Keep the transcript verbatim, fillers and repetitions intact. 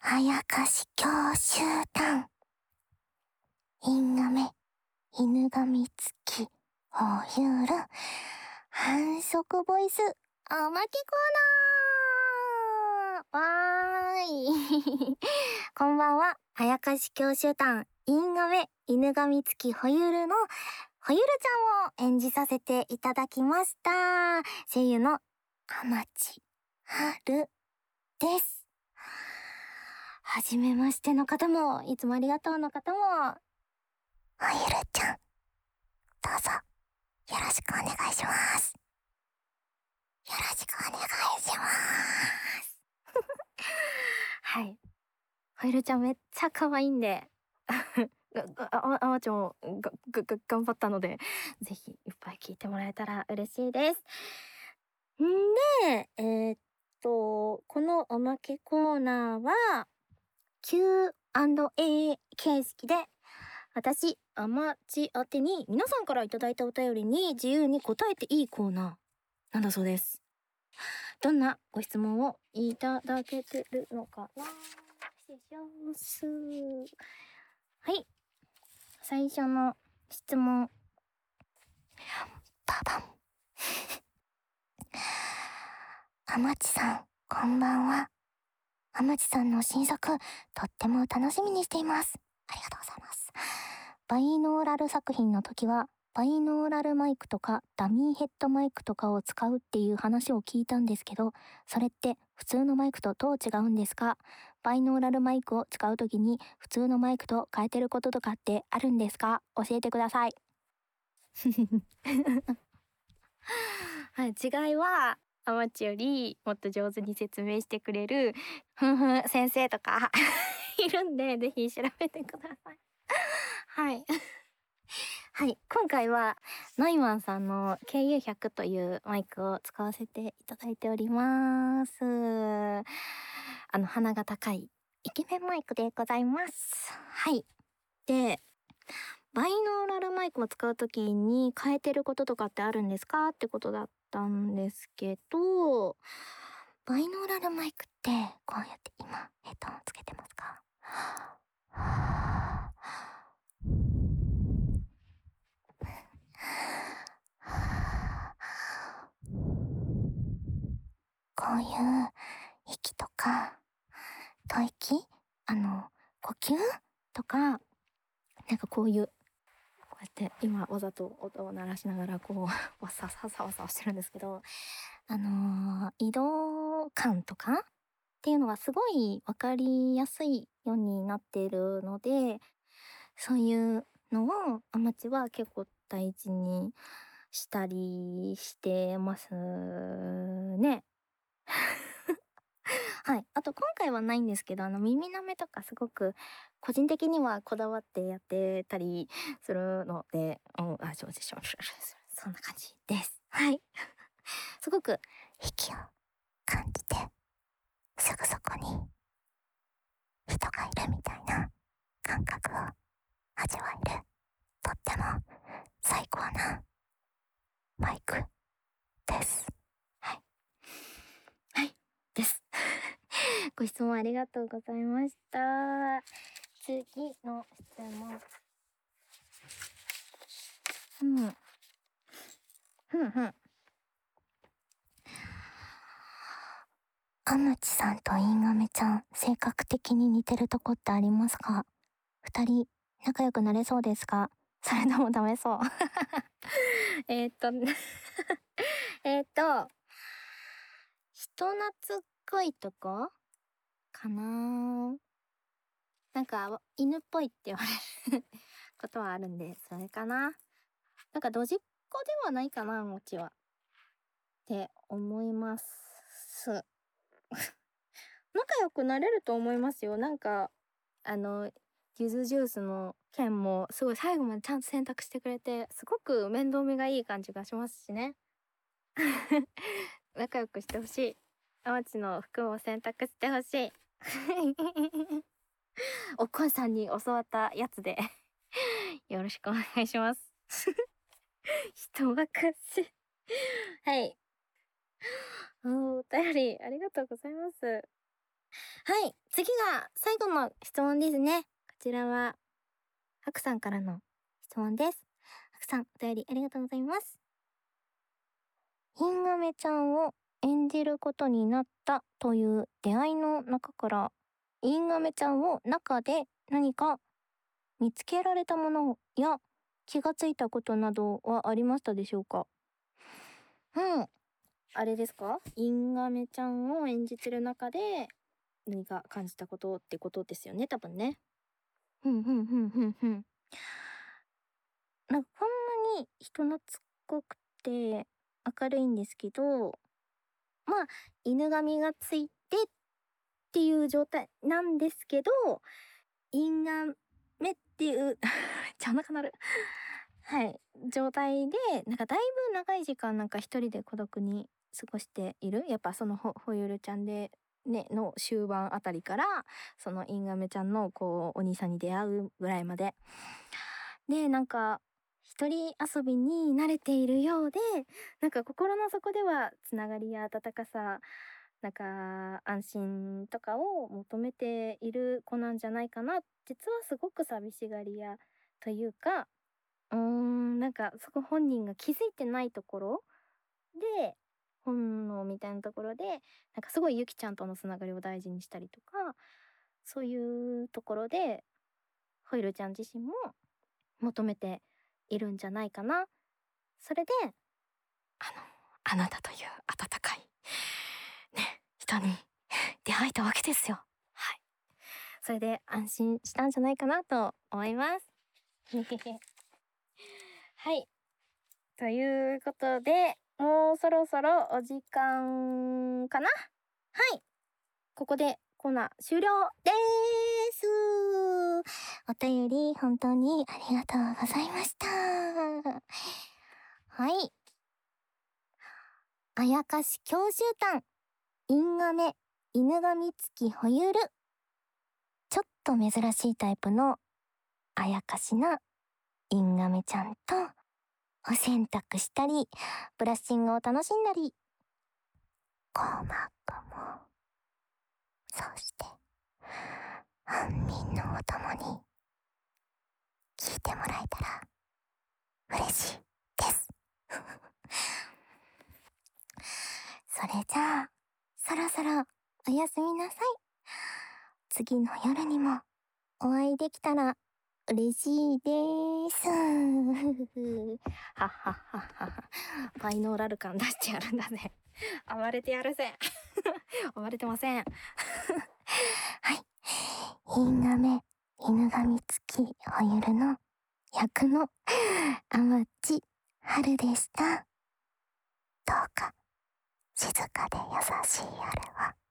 あやかし教習団。インガメ、犬神付き、ほゆる、繁殖ボイス、おまけコーナーわーい。こんばんは、あやかし教習団、インガメ、犬神付き、ほゆるの、ほゆるちゃんを演じさせていただきました。声優の、天地春です。はじめましての方も、いつもありがとうの方も、ほゆるちゃん、どうぞ、よろしくお願いします。よろしくお願いします。はい。ほゆるちゃんめっちゃ可愛いんで、あ、あまちゃんもが、が、が、頑張ったので、ぜひいっぱい聞いてもらえたら嬉しいです。んで、えーっと、このおまけコーナーは、キューアンドエー 形式で、私、あまち宛てに皆さんからいただいたお便りに自由に答えていいコーナーなんだそうです。どんなご質問をいただけてるのかな。失礼します。はい。最初の質問。ババン。あまちさん、こんばんは。あまちさんの新作、とっても楽しみにしています。ありがとうございます。バイノーラル作品の時は、バイノーラルマイクとかダミーヘッドマイクとかを使うっていう話を聞いたんですけど、それって普通のマイクとどう違うんですか？バイノーラルマイクを使う時に普通のマイクと変えてることとかってあるんですか？教えてください。はい、違いは、アマチよりもっと上手に説明してくれる、ふんふん先生とかいるんで、ぜひ調べてください。はい。はい、今回はノイマンさんの ケーユーひゃく というマイクを使わせていただいております。あの鼻が高いイケメンマイクでございます。はい。で、バイノーラルマイクを使うときに変えてることとかってあるんですかってことだったんですけど、バイノーラルマイクってこうやって今ヘッドホンつけてますか？こういう息とか吐息、あの呼吸とか、なんかこういうこうやって今わざと音を鳴らしながらこうわさささわさしてるんですけど、あのー、移動感とかっていうのがすごい分かりやすいようになっているので、そういうのをアマチは結構大事にしたりしてますね。はい。あと今回はないんですけど、あの耳なめとかすごく個人的にはこだわってやってたりするので、うん、あ、そうでしょう。そんな感じです。はい。すごく息を感じて、すぐそこに人がいるみたいな感覚を味わえる、とっても最高なマイクです。はい。はい。です。ご質問ありがとうございました。次の質問。うん。ふんふん。あまちさんとインガメちゃん、性格的に似てるとこってありますか？二人、仲良くなれそうですか？それともダメそう。えっと、えっと、人懐っこいとこかな。なんか、犬っぽいって言われることはあるんで、それかな。なんか、ドジっ子ではないかな、もちは。って思います。仲良くなれると思いますよ。なんか、あの、ゆずジュースの件もすごい最後までちゃんと選択してくれて、すごく面倒見がいい感じがしますしね。仲良くしてほしい。あまちの服を選択してほしい。おっこんさんに教わったやつでよろしくお願いします。人任せ。はい。お便りありがとうございます。 はい、次が最後の質問ですね。こちらはハクさんからの質問です。ハクさん、お便りありがとうございます。ヒンガメちゃんを演じることになったという出会いの中から、インガメちゃんを中で何か見つけられたものや気がついたことなどはありましたでしょうか？うん。あれですか？インガメちゃんを演じてる中で何か感じたことってことですよね、多分ね。ふんふんふんふんふん。なんかこんなに人懐っこくて明るいんですけど、まあ、犬神がついてっていう状態なんですけど、インガメっていうちゃお腹鳴るはい、状態で、なんかだいぶ長い時間なんか一人で孤独に過ごしている。やっぱそのほ、ほゆるちゃんで、ね、の終盤あたりから、そのインガメちゃんのこう、お兄さんに出会うぐらいまで。で、なんか、一人遊びに慣れているようで、なんか心の底ではつながりや温かさ、なんか安心とかを求めている子なんじゃないかな。実はすごく寂しがり屋というか、うーん、なんかそこ本人が気づいてないところで、本能みたいなところで、なんかすごいゆきちゃんとのつながりを大事にしたりとか、そういうところで、ホイルちゃん自身も求めているんじゃないかな。それで、あの、あなたという温かい、ね、人に出会えたわけですよ。はい。それで安心したんじゃないかなと思います。はい。ということで、もうそろそろお時間かな？はい。ここでコーナー終了でーす。お便り本当にありがとうございました。はい。あやかし教習団、インガメ、犬神付きほゆる。ちょっと珍しいタイプのあやかしなインガメちゃんと、お洗濯したり、ブラッシングを楽しんだり、鼓膜も、そして、安眠のお供に、聞いてもらえたら、嬉しいです。それじゃあ、そろそろ、おやすみなさい。次の夜にも、お会いできたら、嬉しいです。はっはっはっは。バイノーラル感出してやるんだぜ。暴れてやるぜ。暴れてません。はい。インガメ、犬神付きほゆるの役の天地春でした。どうか静かで優しい夜は